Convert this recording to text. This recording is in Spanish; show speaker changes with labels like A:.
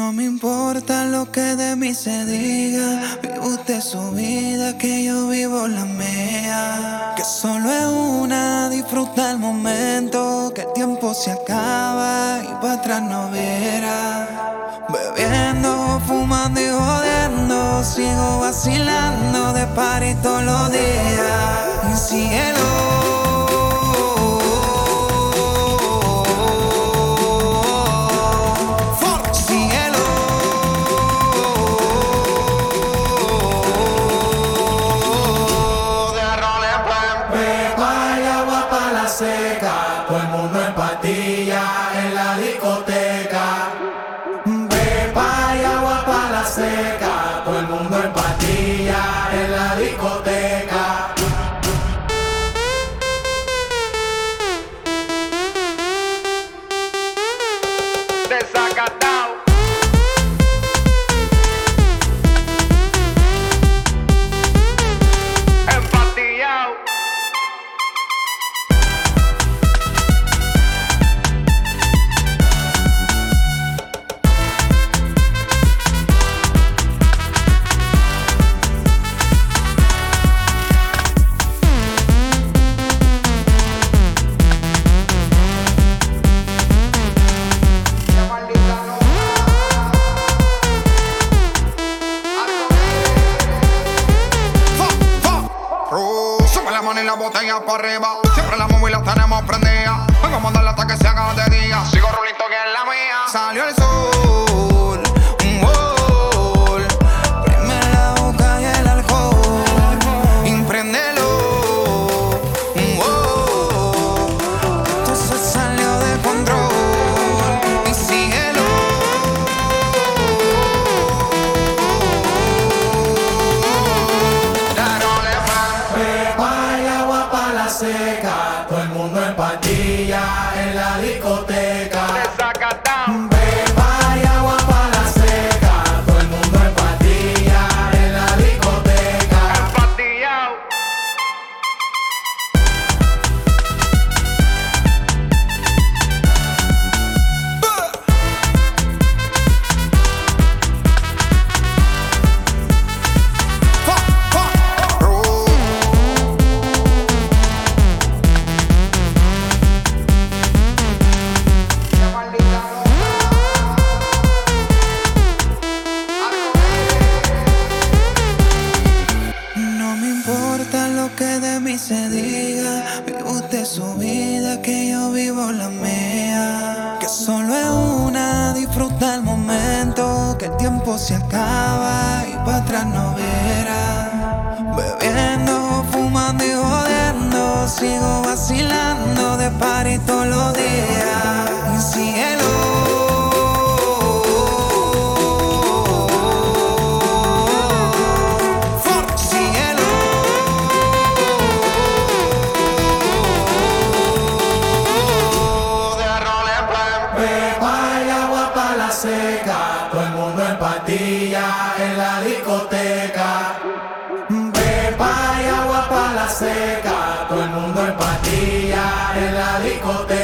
A: No me importa lo que de mí se diga, vive usted su vida, que yo vivo la mía. Que solo es una, disfruta el momento, que el tiempo se acaba y para atrás no verá. Bebiendo, fumando y jodiendo, sigo vacilando de party todos los días. Y síguelo.
B: Seca, todo el mundo en patilla en la discoteca. Pepa y agua pa' la seca, todo el mundo en patilla en la discoteca.
C: Desacatao. Empatillao.
D: Sube la mano y la botella para arriba. Siempre la móvil la tenemos prendida. Vengo a mandarla hasta que se haga de día. Sigo rulito que es la mía. Salió el sol, un gol. Prime la boca y el alcohol. Impréndelo, un gol. Esto se salió de control. Y síguelo.
B: Seca, todo el mundo en patilla en la discoteca.
C: Desacatao.
B: Pepa y agua pa' la seca, todo el mundo en patilla en la discoteca.
C: Empatillao.
A: Que de mí se diga, vive usted su vida, que yo vivo la mía. Que solo es una, disfruta el momento, que el tiempo se acaba y para atrás no verá. Bebiendo, fumando y jodiendo, sigo vacilando de party todos los días. Y síguelo.
B: Seca, todo el mundo en patilla en la discoteca. Pepa y agua pa' la seca, todo el mundo en patilla en la discoteca.